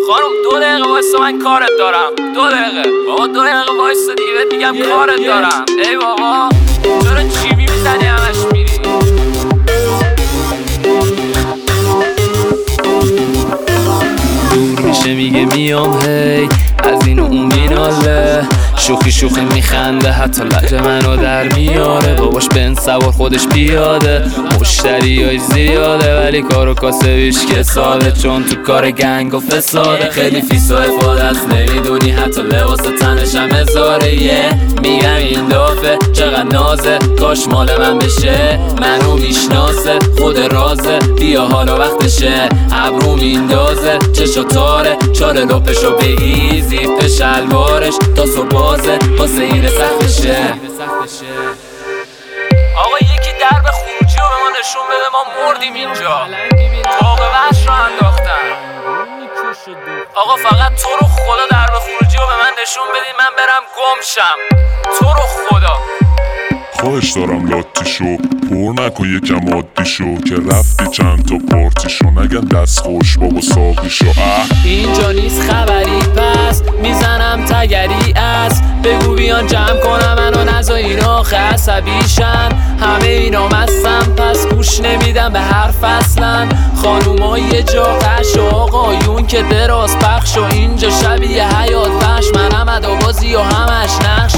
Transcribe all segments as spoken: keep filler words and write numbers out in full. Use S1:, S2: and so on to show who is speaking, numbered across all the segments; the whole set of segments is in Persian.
S1: خانم دو دقیقه وایسا من کارت دارم. دو دقیقه بابا، دو دقیقه وایسا دیگه بهت میگم کارت دارم. ای بابا چرا چیمی میزنی همش میری؟ دور میشه میگه میام هی از این و اون میناله، شوخی شوخی میخنده حتی لجه منو در میاره. باباش بن سوار خودش پیاده، مشتریای زیاده ولی کارو کاسبیش که ساده، چون تو کار گنگ و فساده. خیلی فیس و افاده است نمیدونی حتی لباس تنش هم هزاره. یه میگم این دافه چقدر نازه، کاش مال من بشه، منو میشناسه خود رازه. بیا حالا وقتشه، ابرو میندازه چشا تاره، چاره لپشو بگی زیپ شلوارش تا صبح بازه واسه این سخت بشه. آقا یکی درب خروجی رو به ما نشون بده، ما مردیم اینجا. طاق وحش رو انداختن. آقا فقط تو رو خدا درب خروجی رو به من نشون بدین من برم گم شم. تو رو خدا
S2: خواهش دارم لاتیشو پر نکن یکم عادیشو، که رفتی چند تا پارتیشو نگن دست خوش بابا ساقیشو.
S1: اینجا نیست خبری پس میزنم تگری است، بگو بیان جمع کنم منو نزا اینا عصبیشن. همه اینا مستم پس گوش نمیدم به حرف اصلا. خانوما یه جا قش و آقایون که دراز پخش و اینجا شبیه حیات وحش. منم ادابازی و همش نقش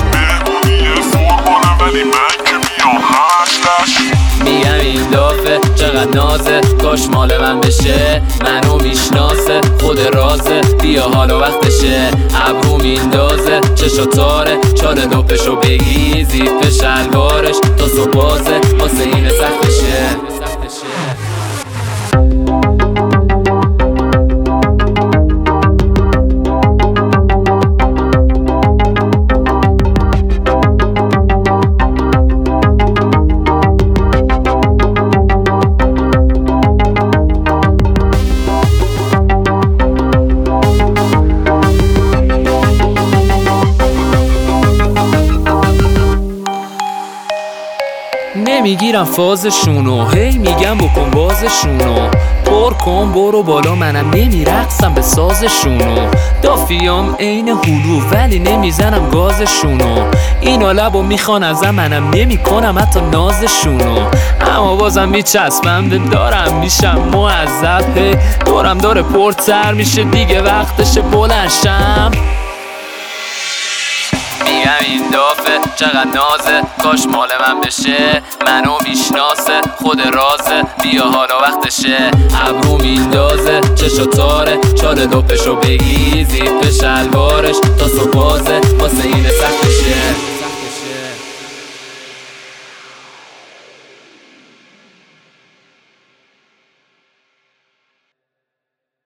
S2: ولی من که میام همش
S1: میگم این دافه چقدر نازه، کاش مال من بشه، منو میشناسه خود رازه. بیا حالا وقتشه، ابرو میندازه چشا تاره، چاره لپشو بگی زیپ شلوارش تا صبح بازه واسه این سخت بشه. نمیگیرم فازشونو، هی میگم بکن بازشونو، پر کن برو بالا منم نمیرقصم به سازشونو. دافیام عین هلو ولی نمیزنم گازشونو، اینا لبو میخوان ازم منم نمیکنم حتی نازشونو. اما بازم میچسبم به دارم میشم معذب، هی دورم داره پرتر میشه دیگه وقتشه بلنشم. میگم این دافه چقدر نازه، کاش مال من بشه، منو میشناسه خود رازه. بیا حالا وقتشه، ابرو میندازه چشا تاره، چاره لپشو بگی زیپ شلوارش تا صبح بازه واسه این سخت